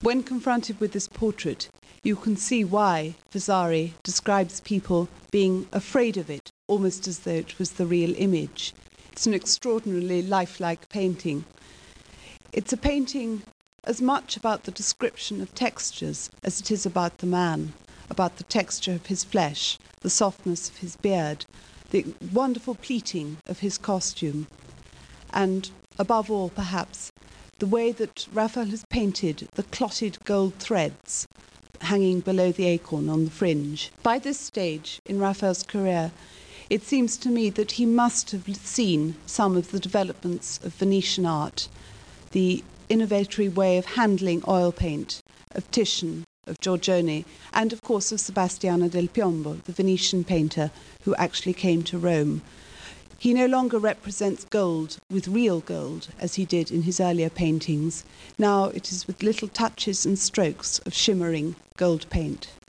When confronted with this portrait, you can see why Vasari describes people being afraid of it, almost as though it was the real image. It's an extraordinarily lifelike painting. It's a painting as much about the description of textures as it is about the man, about the texture of his flesh, the softness of his beard, the wonderful pleating of his costume, and above all, perhaps, the way that Raphael has painted the clotted gold threads hanging below the acorn on the fringe. By this stage in Raphael's career, it seems to me that he must have seen some of the developments of Venetian art, the innovatory way of handling oil paint, of Titian, of Giorgione, and of course of Sebastiano del Piombo, the Venetian painter who actually came to Rome. He no longer represents gold with real gold, as he did in his earlier paintings. Now it is with little touches and strokes of shimmering gold paint.